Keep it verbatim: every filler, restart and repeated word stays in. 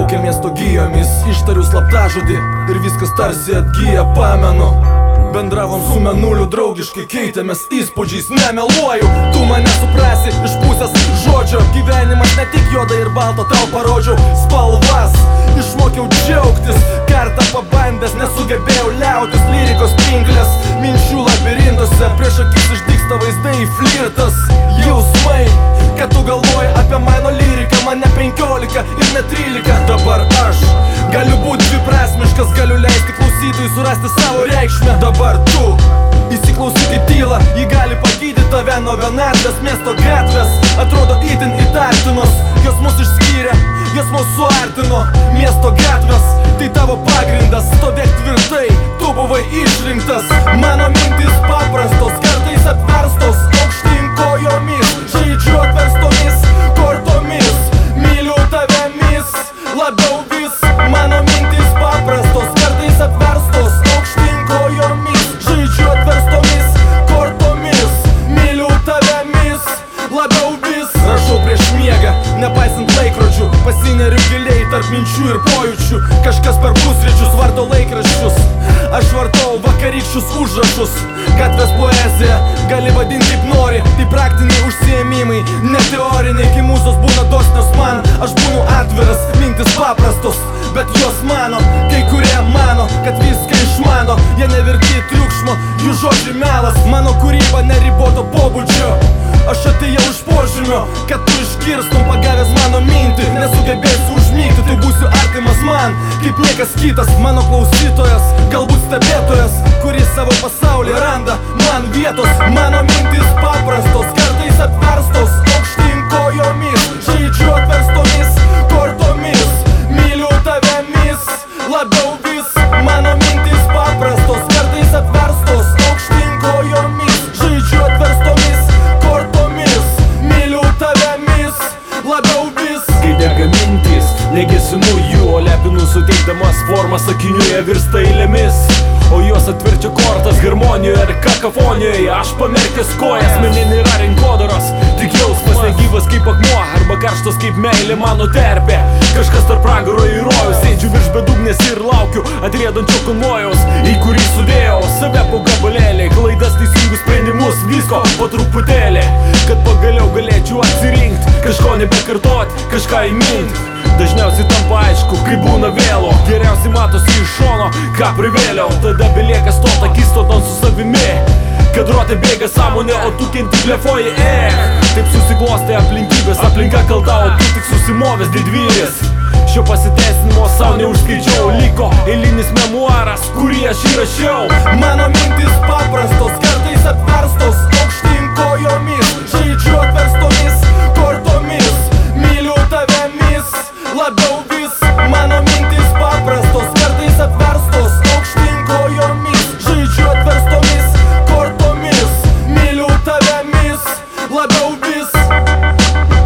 plaukia miesto gijomis, ištariu slaptažodį ir viskas tarsi atgyja, pamenu. Bendravom su Mėnuliu draugiškai, keitėmės įspūdžiais, nemeluoju. Tu mane suprasi iš pusės žodžio. Gyvenimas ne tik juoda ir balta, tau parodžiau spalvas. Išmokiau džiaugtis, kartą pabandęs nesugebėjau liautis. Lyrikos pinklės, minčių labirintuose, prieš akis išdygsta vaizdai, flirtas, jausmai. Kad tu galvoji apie mano lyriką, man ne penkiolika ir ne trylika. Dabar aš galiu būti dviprasmiškas, galiu leisti klausytojui surasti savo reikšmę. Dabar tu įsiklausyk į tylą, ji gali pagydyti tave nuo vienatvės. Miesto gatvės atrodo itin įtartinos, jos mus išskyrė, jos mus suartino. Miesto gatvės tai tavo pagrindas, stovėk tvirtai, tu buvai išrinktas. Mano mintis paprastos, kartais apverstos aukštyn kojomis, žaidžiu atverstomis kortomis, myliu tave mis, labiau vis. Mano mintis paprastos, kartais apverstos aukštyn kojomis, žaidžiu atverstomis kortomis, myliu tave mis, labiau vis. Rašau prieš miegą, nepaisant laikrodžių, pasineriu giliai tarp minčių ir pojūčių. Kažkas per pusryčius varto laikraščius, aš vartau vakarykščius užrašus. Gatvės poezija, gali vadinti kaip nori, tai praktiniai užsiėmimai, ne teoriniai. Kai mūzos būna dosnios man, aš būnu atviras, mintis paprastos, bet jos mano. Kai kurie mano, kad viską išmano, jie neverti triukšmo, jų žodžiai melas. Mano kūryba neriboto pobūdžio, aš atėjau iš požymio, kad tu išgirstum pagavęs mano mintį. Nesugebėsiu užmygti, tai būsiu artimas man, kaip niekas kitas. Mano klausytojas, galbūt stebėtojas, kuris savo pasaulį randa man vietos. Mano mintis paprastos, kartais apverstos aukštyn kojomis, žaidžiu atverstomis kortomis, myliu tave mis, labiau vis. Mano mintis paprastos, kartais apverstos aukštyn kojomis, žaidžiu atverstomis kortomis, myliu tave mis, labiau vis. Kai dega mintys, negesinu jų, o lepinu suteikdamas formą sakiniuje virsta eilėmis. O juos atverčia kortas harmonijoje ir kakafonijoje. Aš pamerkęs kojas, mane nėra rinkodaros, tik jausmas negyvas kaip akmuo, arba karštas kaip meilė mano terpė. Kažkas tarp pragaro ir rojaus, sėdžiu virš bedugnės ir laukiu atriedančio konvojaus, į kurį sudėjau save po gabalėlį, klaidas, teisingus sprendimus, visko po truputėlį, kad pagaliau galėčiau atsirinkt, kažko nebekartot, kažką įmint. Dažniausiai tampa aišku, kai būna vėlo, geriausiai matosi iš šono, ką privėliau. Tada belieka stot akistoton su savimi, kadruotė bėga sąmonė, o tu kenti blefuoji, eh. Taip susiklostė aplinkybės, aplinka kalta, o tu tik susimovęs didvyris. Šio pasiteisinimo savo neužskaičiau, liko eilinis memuaras, kurį aš įrašiau. Mano mintis paprastos, kartais apverstos aukštyn kojomis, žaidžiu atverstomis kortomis, myliu tave mis, labiau vis. Mano mintis paprastos, kartais apverstos aukštyn kojomis, žaidžiu atverstomis kortomis, myliu tave mis, labiau vis.